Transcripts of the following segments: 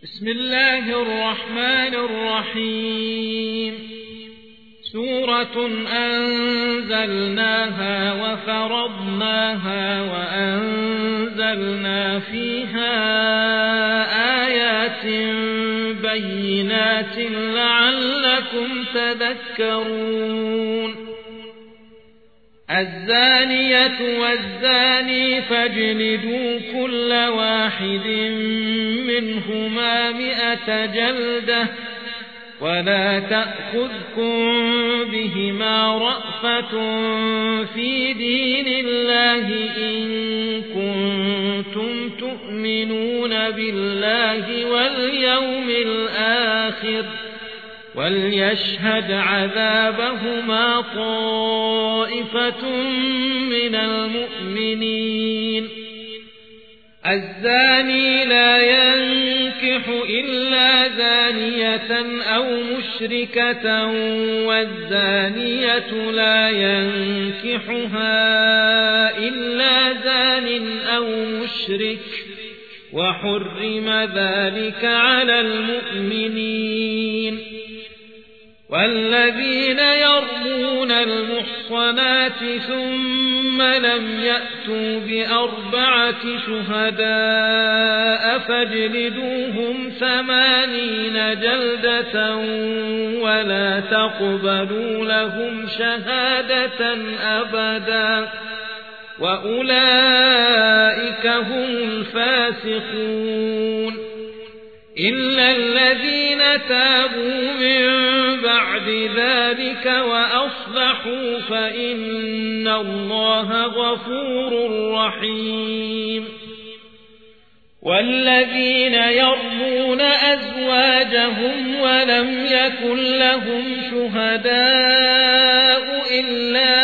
بسم الله الرحمن الرحيم سورة أنزلناها وفرضناها وأنزلنا فيها آيات بينات لعلكم تذكرون الزانية والزاني فاجلدوا كل واحد منهما 100 جلدة ولا تأخذكم بهما رأفة في دين الله إن كنتم تؤمنون بالله واليوم الآخر وليشهد عذابهما طائفة من المؤمنين الزاني لا ينكح إلا زانية أو مشركة والزانية لا ينكحها إلا زان أو مشرك وحرم ذلك على المؤمنين والذين يرمون المحصنات ثم لم يأتوا ب4 شهداء فاجلدوهم 80 جلدة ولا تقبلوا لهم شهادة أبدا وأولئك هم الفاسقون إلا الذين تابوا من بعد ذلك وأصلحوا فإن الله غفور رحيم والذين يرمون أزواجهم ولم يكن لهم شهداء إلا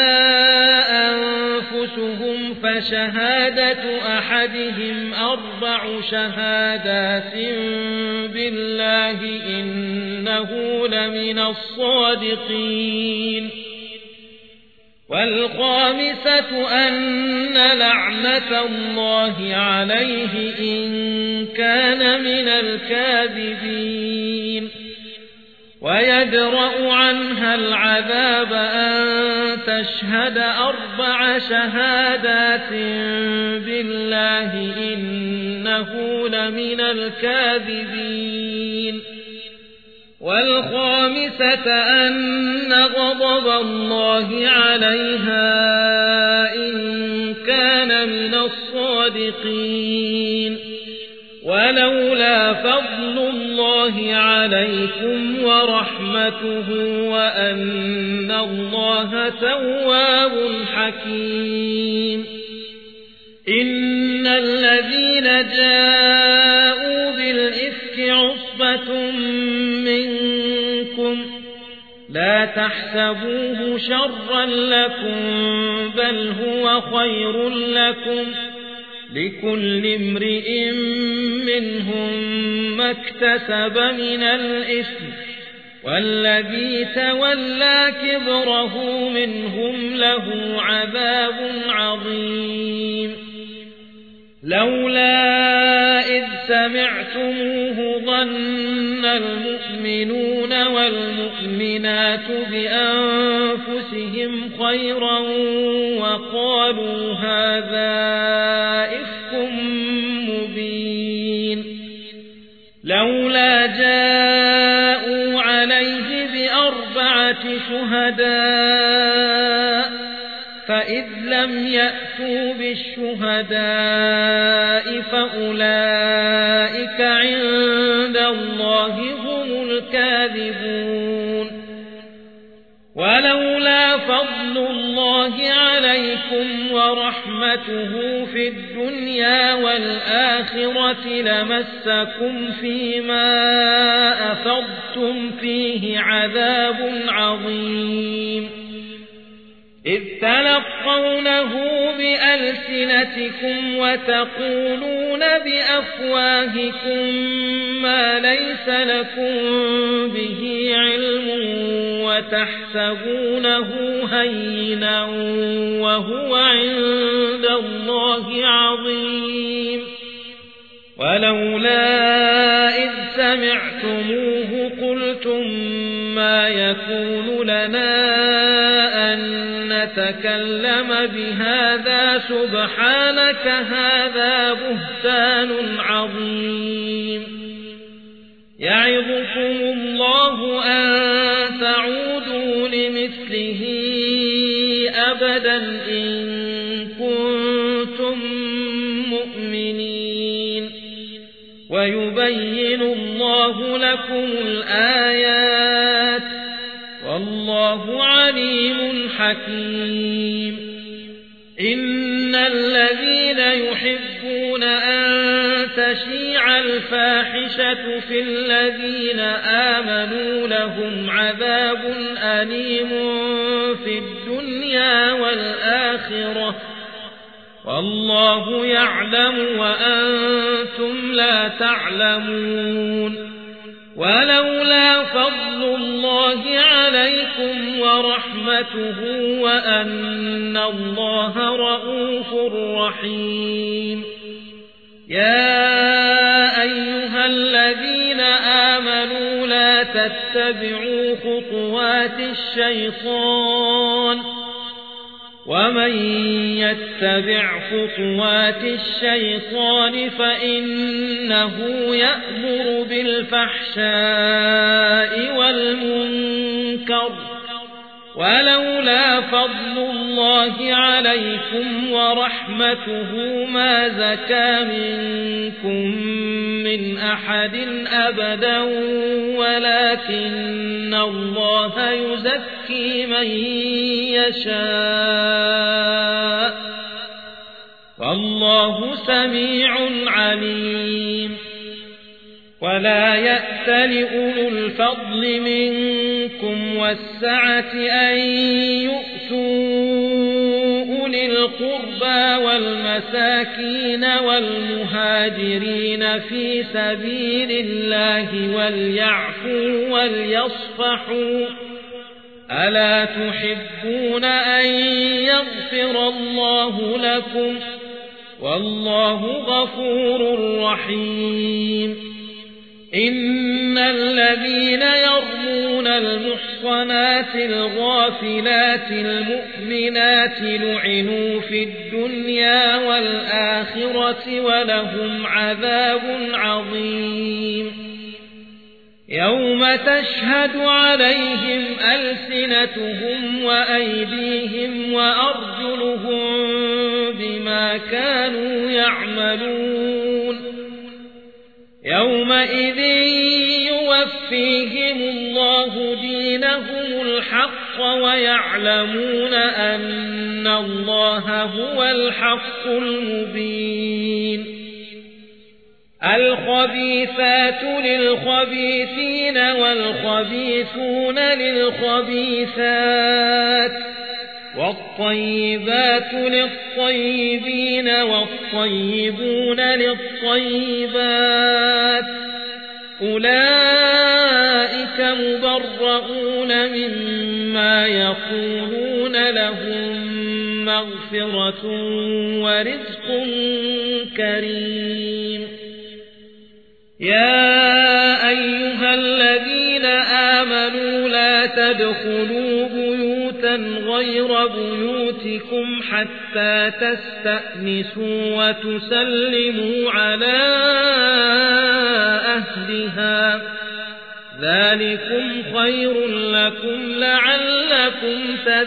أنفسهم فشهادة أحدهم 4 شهادات بالله إنه لمن الصادقين والخامسة أن لعنة الله عليه إن كان من الكاذبين ويدرأ عنها العذاب أن تشهد 4 شهادات بالله إنه لمن الكاذبين والخامسة أن غضب الله عليها إن كان من الصادقين ولولا فضل الله عليكم ورحمته وأن الله تواب حكيم إن الذين جاءوا بالإفك عصبة منكم لا تحسبوه شرا لكم بل هو خير لكم لكل امرئ منهم ما اكتسب من الإثم والذي تولى كبره منهم له عذاب عظيم لولا إذ سمعتموه ظن المؤمنون والمؤمنات بأنفسهم خيرا وقالوا هذا إفك مبين لولا جاءوا عليه ب4 شهداء فإذ لم يأتوا بالشهداء فأولئك عند الله هم الكاذبون ولولا فضل الله عليكم ورحمته في الدنيا والآخرة لمسكم فيما أفضتم فيه عذاب عظيم إذ تلقونه بألسنتكم وتقولون بأفواهكم ما ليس لكم به علم وتحسبونه هينا وهو عند الله عظيم ولولا إذ سمعتموه قلتم ما يكون لنا أن نتكلم بهذا سبحانك هذا بهتان عظيم يعظكم الله أن تعودوا لمثله أبدا إن كنتم مؤمنين ويبين الله لكم الآيات والله عليم حكيم إن الذين يحبون أن تشيع الفاحشة في الذين آمنوا لهم عذاب أليم في الدنيا والآخرة والله يعلم وأنتم لا تعلمون ولولا فضل الله عليكم ورحمته وأن الله رؤوف رحيم يا أيها الذين آمنوا لا تتبعوا خطوات الشيطان ومن يتبع خطوات الشيطان فإنه يأمر بالفحشاء والمنكر ولولا فضل الله عليكم ورحمته ما زكى منكم من أحد أبدا ولكن الله يزكي من يشاء والله سميع عليم ولا يأتل أولو الفضل منكم والسعة أن يؤتوا أولي القربى والمساكين والمهاجرين في سبيل الله وليعفوا وليصفحوا ألا تحبون أن يغفر الله لكم والله غفور رحيم إن الذين يرمون المحصنات الغافلات المؤمنات لعنوا في الدنيا والآخرة ولهم عذاب عظيم يوم تشهد عليهم ألسنتهم وأيديهم وأرجلهم بما كانوا يعملون يومئذ يوفيهم الله دينهم الحق ويعلمون أن الله هو الحق المبين الخبيثات للخبيثين والخبيثون للخبيثات والطيبات للطيبين والطيبون للطيبات أولئك مبرؤون مما يقولون لهم مغفرة ورزق كريم يا أيها الذين آمنوا لا تدخلوا بيوتا غير بيوتكم حتى تستأنسوا وتسلموا على أهلها ذلكم خير لكم لعلكم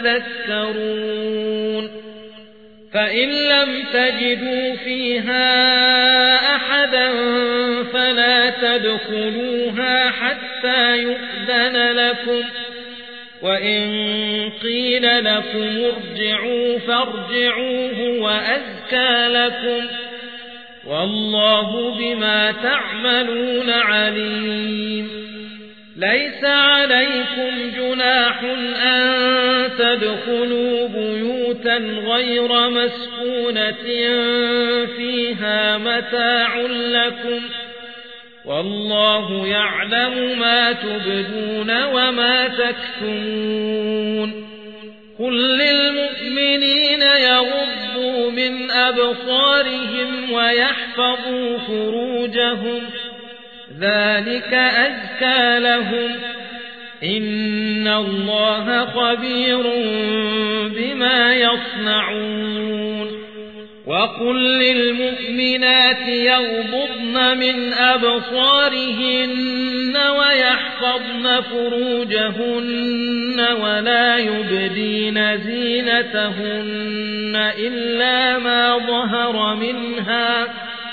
تذكرون فإن لم تجدوا فيها أحدا فلا تدخلوها حتى يؤذن لكم وإن قيل لكم ارجعوا فارجعوا هو أزكى لكم والله بما تعملون عليم ليس عليكم جناح أن تدخلوا بيوتا غير مسكونة فيها متاع لكم والله يعلم ما تبدون وما تكتمون قل للمؤمنين يغضوا من أبصارهم ويحفظوا فروجهم ذلك أزكى لهم إن الله خبير بما يصنعون وقل للمؤمنات يغضضن من أبصارهن ويحفظن فروجهن ولا يبدين زينتهن إلا ما ظهر منها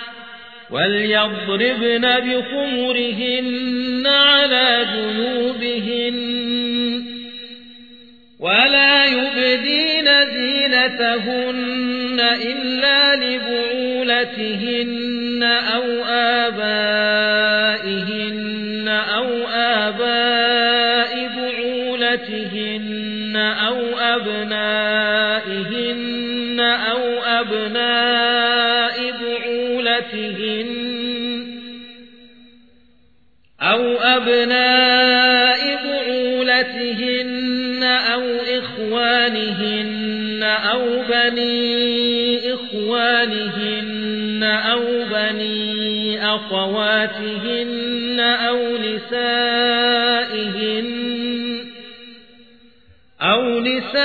وليضربن بخمرهن على جنوبهن ولا يبدين زينتهن إلا لبعولتهن أو آبائهن أو آباء بعولتهن أو أبنائهن أو أبناء بعولتهن أو إخوانهن أو بني إخوانهن أو بني أخواتهن أو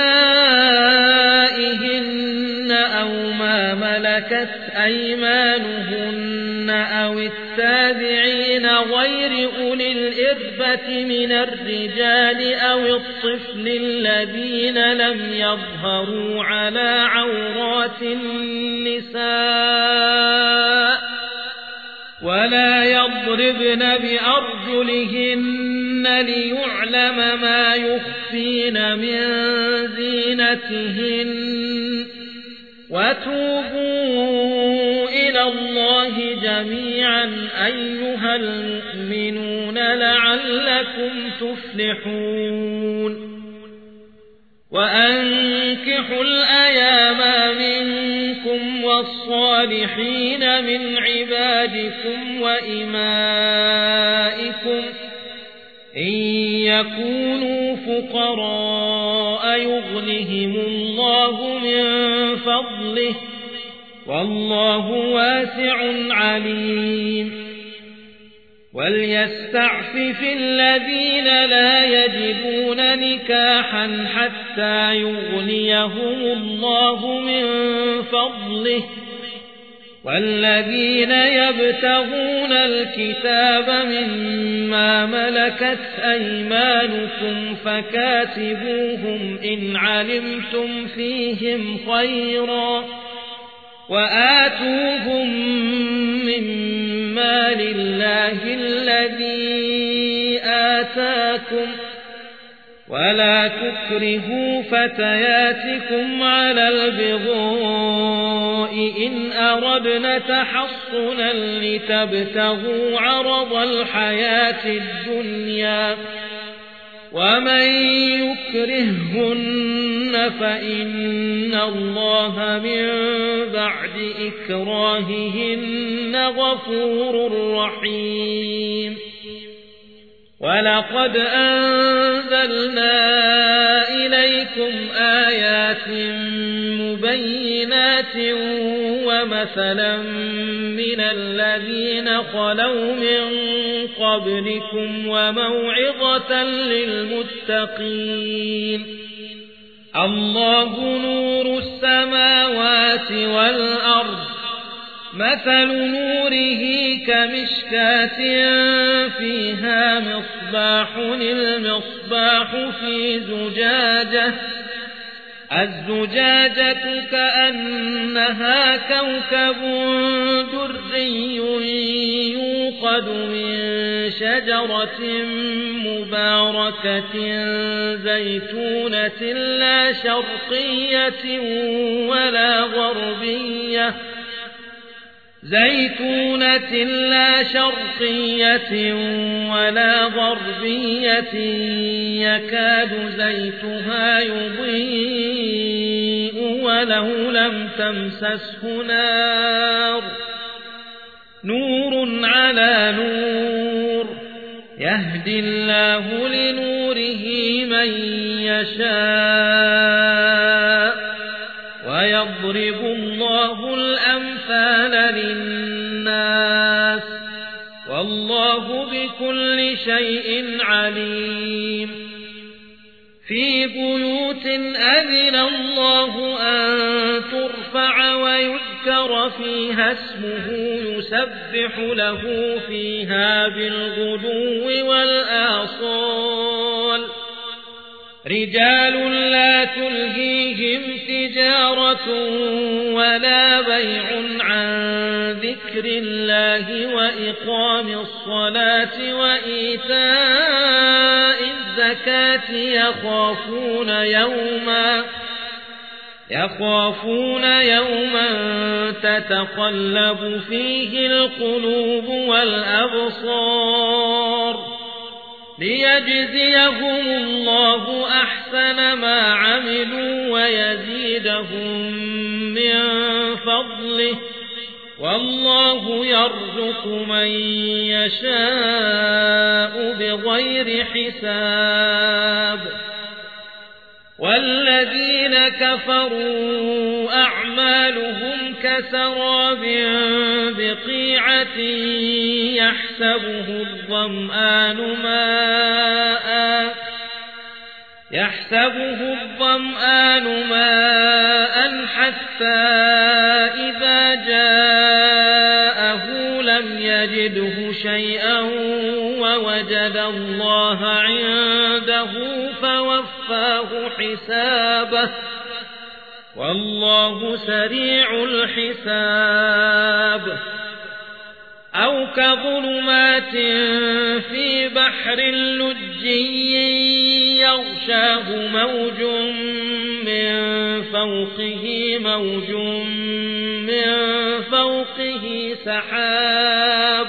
نسائهن أو ما ملكت أيمانهن أو التابعين غير أولي الإربة من الرجال أو الطفل الذين لم يظهروا على عورات النساء ولا يضربن بأرجلهن ليعلم ما يخفين من زينتهن وتوبوا إلى الله جميعا أيها المؤمنون لعلكم تفلحون وأنكحوا الأيام منكم والصالحين من عبادكم وإمائكم إن يكونوا فقراء يغنهم الله من فضله والله واسع عليم وليستعفف الذين لا يجدون نكاحا حتى يغنيهم الله من فضله والذين يبتغون الكتاب مما ملكت أيمانكم فكاتبوهم إن علمتم فيهم خيرا وآتوهم مما لله الذي آتاكم ولا تكرهوا فتياتكم على البغاء إن أردنا تحصنا لتبتغوا عرض الحياة الدنيا ومن يكرهن فإن الله من بعد إكراههن غفور رحيم ولقد أنزلنا إليكم آيات مبينات ومثلا من الذين خلوا من قبلكم وموعظة للمتقين الله نور السماوات والأرض مثل نوره كمشكاة فيها مصباح المصباح في زجاجة الزجاجة كأنها كوكب دري يوقد من شجرة مباركة زيتونة لا شرقية ولا غربية يكاد زيتها يضيء ولو لم تمسسه نور على نور يهدي الله لنوره من يشاء ويضرب الله الأمثال للناس والله بكل شيء عليم في بيوت أذن الله أن ترفع ويذكر فيها اسمه يسبح له فيها بالغدو والآصال رجال لا تلهيهم تجارة ولا بيع عن ذكر الله وإقام الصلاة وإيتاء الزكاة يخافون يوما تتقلب فيه القلوب والأبصار ليجزيهم الله أحسن ما عملوا ويزيدهم من فضله والله يرزق من يشاء بغير حساب والذين كفروا أعمالهم كسراب بقيعة يحسبه الظمآن ماء حتى إذا جاءه لم يجده شيئا ووجد الله عنده فوفاه حسابه والله سريع الحساب أو كظلمات في بحر لجي يغشاه موج من فوقه سحاب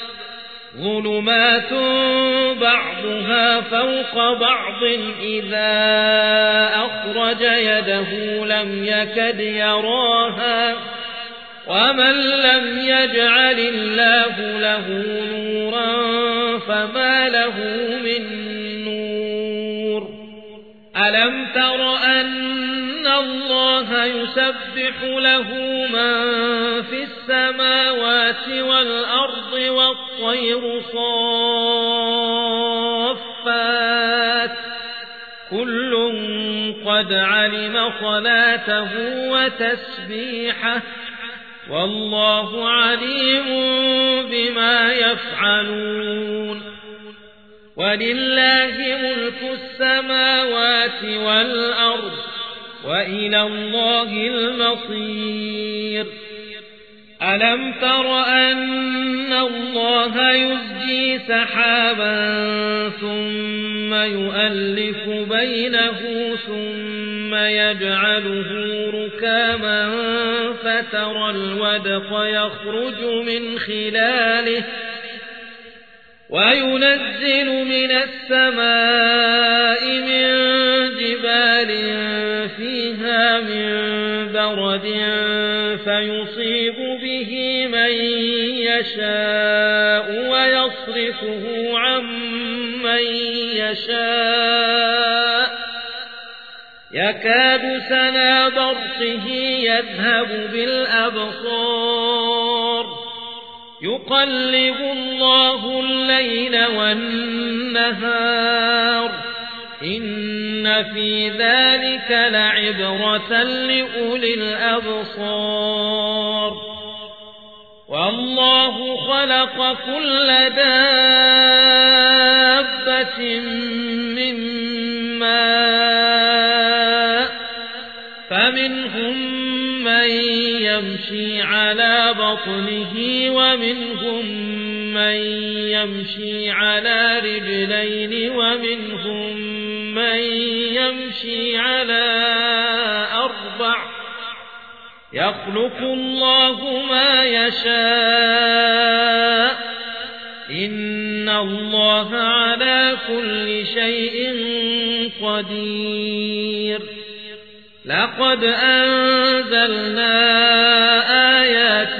ظلمات بعضها فوق بعض إذا أخرج يده لم يكد يراها ومن لم يجعل الله له نورا فما له من نور ألم تر أن الله يسبح له من في السماوات والأرض والطير صافات كل قد علم صلاته وتسبيحه والله عليم بما يفعلون ولله ملك السماوات والأرض وإلى الله المصير ألم تر أن الله يزجي سحابا ثم يؤلف بينه ثم يجعله ركاما فترى الودق يخرج من خلاله وينزل من السماء من جبال فيها من برد فيصيب به من يشاء ويصرفه عن من يشاء يكاد سنا برقه يذهب بالأبصار يقلب الله الليل والنهار إن في ذلك لعبرة لأولي الأبصار والله خلق كل دابة من ماء فمنهم من يمشي على بطنه ومنهم من يمشي على رجلين ومنهم من يمشي على أربع يخلق الله ما يشاء إن الله على كل شيء قدير لقد أنزلنا آيات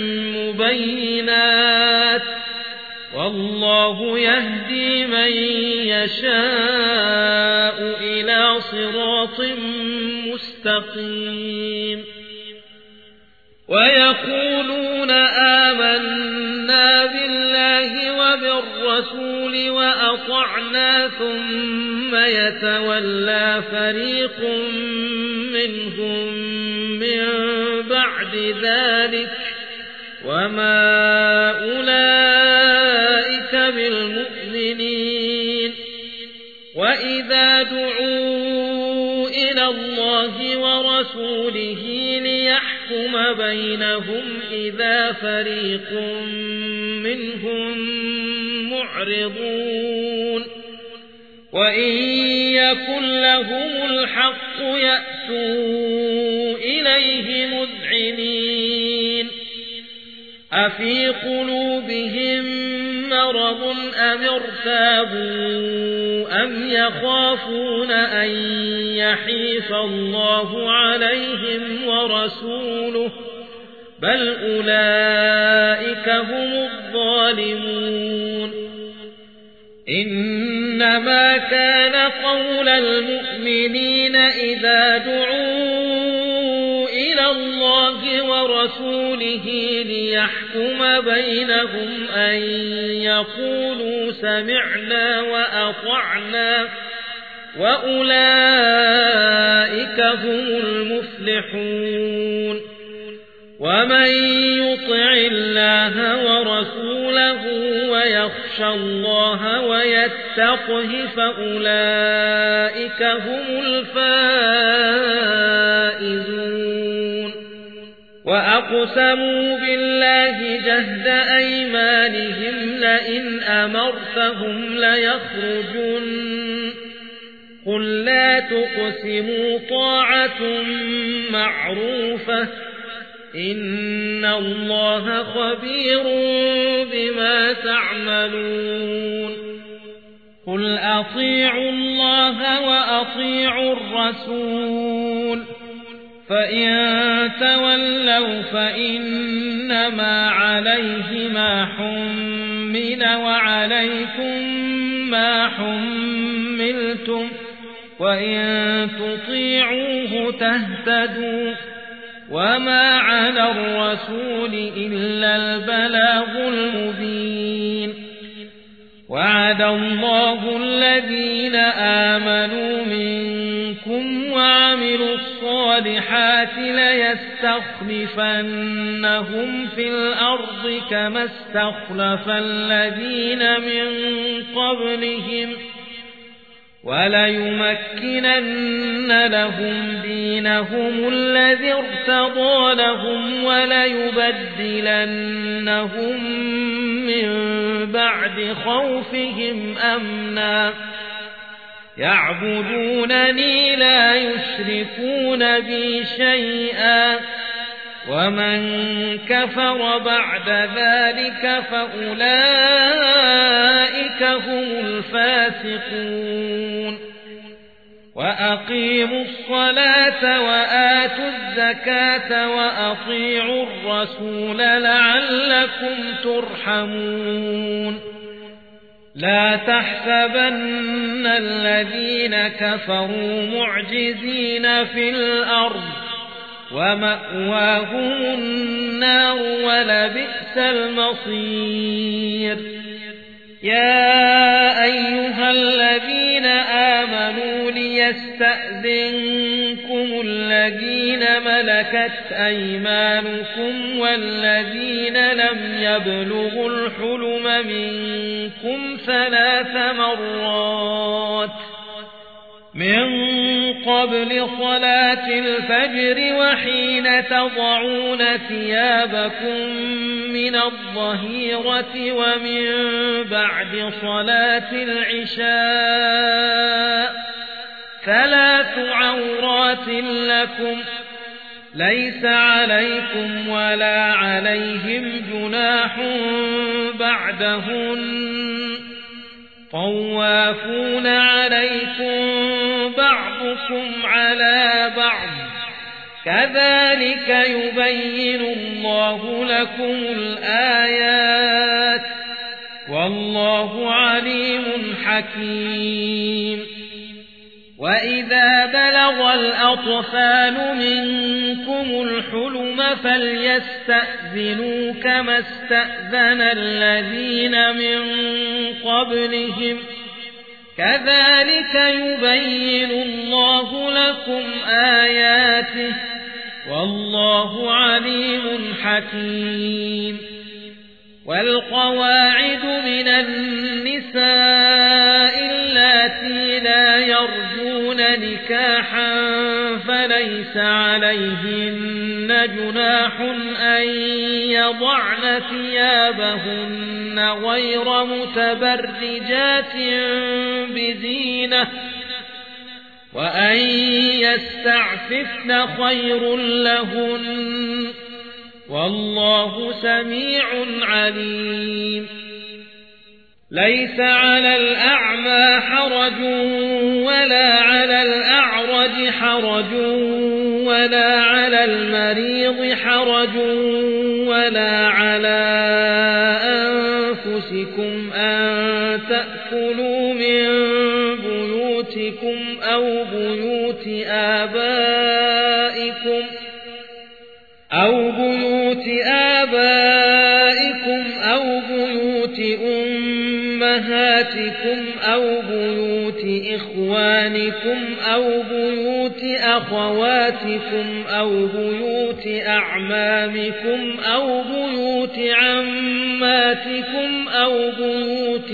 مبينات والله يهدي من يشاء إلى صراط مستقيم ويقولون آمنا بالله وبالرسول والرسول وأطعنا ثم يتولى فريق منهم من بعد ذلك وما أولئك بالمؤمنين وإذا دعوا إلى الله ورسوله ليحكم بينهم إذا فريق منهم معرضون وإن يكن لهم الحق يأتوا إليه مذعنين أفي قلوبهم مرض أم ارتابوا أم يخافون أن يحيف الله عليهم ورسوله بل أولئك هم الظالمون إنما كان قول المؤمنين إذا دعوا إلى الله ورسوله ليحكم بينهم أن يقولوا سمعنا وأطعنا وأولئك هم المفلحون ومن يطع الله ورسوله ويخشى الله ويتقه فأولئك هم الفائزون وأقسموا بالله جهد أيمانهم لئن أمرتهم ليخرجن قل لا تقسموا طاعة معروفة إن الله خبير بما تعملون قل أطيعوا الله وأطيعوا الرسول فإن تولوا فإنما عليه ما حمل وعليكم ما حملتم وإن تطيعوه تهتدوا وما على الرسول إلا البلاغ المبين وعد الله الذين آمنوا منكم وعملوا الصالحات ليستخلفنهم في الأرض كما استخلف الذين من قبلهم وليمكنن لهم دينهم الذي ارتضى لهم وليبدلنهم من بعد خوفهم أمنا يعبدونني لا يشركون بي شيئا ومن كفر بعد ذلك فأولئك هم الفاسقون وأقيموا الصلاة وآتوا الزكاة وأطيعوا الرسول لعلكم ترحمون لا تحسبن الذين كفروا معجزين في الأرض ومأواهم النار ولبئس المصير يا أيها الذين آمنوا ليستأذنكم الذين ملكت أيمانكم والذين لم يبلغوا الحلم منكم 3 مرات من قبل صلاة الفجر وحين تضعون ثيابكم من الظهيرة ومن بعد صلاة العشاء 3 عورات لكم ليس عليكم ولا عليهم جناح بعدهن طوافون عليكم بعضكم على بعض كذلك يبين الله لكم الآيات والله عليم حكيم وإذا بلغ الأطفال منكم الحلم فليستأذنوا كما استأذن الذين من قبلهم كذلك يبين الله لكم آياته والله عليم حكيم والقواعد من النساء اللاتي لا يرجون نكاحا فليس عليهن جناح أن يضعن ثيابهن غير متبرجات بزينة وأن يستعففن خير لهن والله سميع عليم ليس على الأعمى حرج ولا على الأعرج حرج ولا على المريض حرج ولا على أنفسكم أن تأكلوا من بيوتكم أو بيوت آبائكم أو بيوت أمهاتكم أو بيوت إخوانكم أو بيوت أخواتكم أو بيوت أعمامكم أو بيوت عماتكم أو بيوت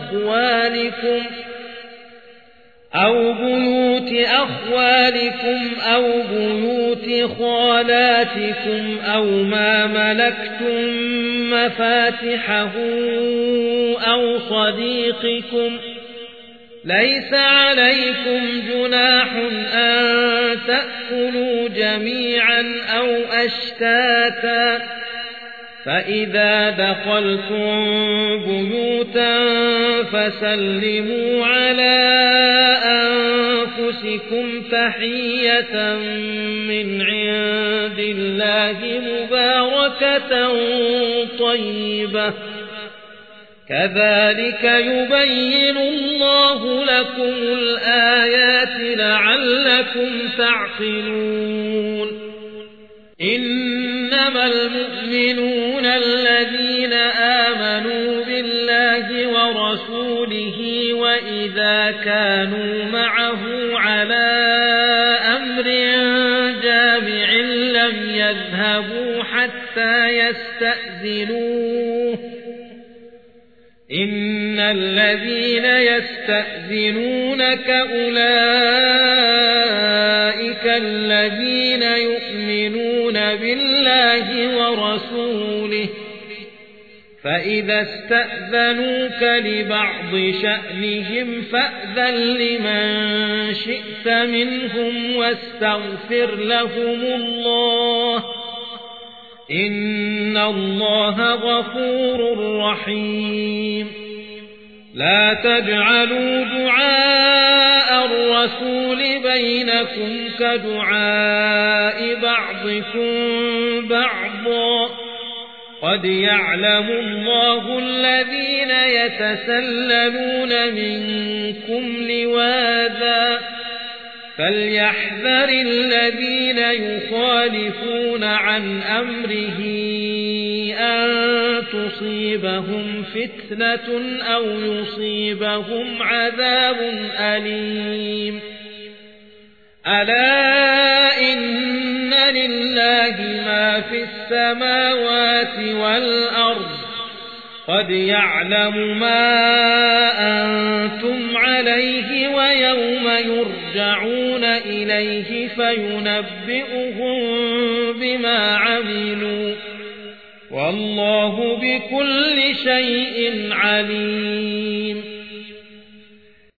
أخوالكم أو بيوت خالاتكم أو ما ملكتم مفاتحه أو صديقكم ليس عليكم جناح أن تأكلوا جميعا أو أشتاتا فإذا دخلتم بيوتا فسلموا على أنفسكم تحية من عند الله مباركة طيبة كذلك يبين الله لكم الآيات لعلكم تعقلون إنما المؤمنون الذين آمنوا بالله ورسوله وإذا كانوا معه على أمر جامع لم يذهبوا حتى يستأذنوه إن الذين يستأذنونك أولئك الذين يؤمنون بالله ورسوله فإذا استأذنوك لبعض شأنهم فأذن لمن شئت منهم واستغفر لهم الله إن الله غفور رحيم لا تجعلوا دعاء الرسول بينكم كدعاء بعضكم بعضا قد يعلم الله الذين يتسللون منكم لواذا فليحذر الذين يخالفون عن أمره أن تصيبهم فتنة أو يصيبهم عذاب أليم ألا إن لله ما في السماوات والأرض قد يعلم ما أنتم عليه ويوم يرجعون إليه فينبئهم بما عملوا والله بكل شيء عليم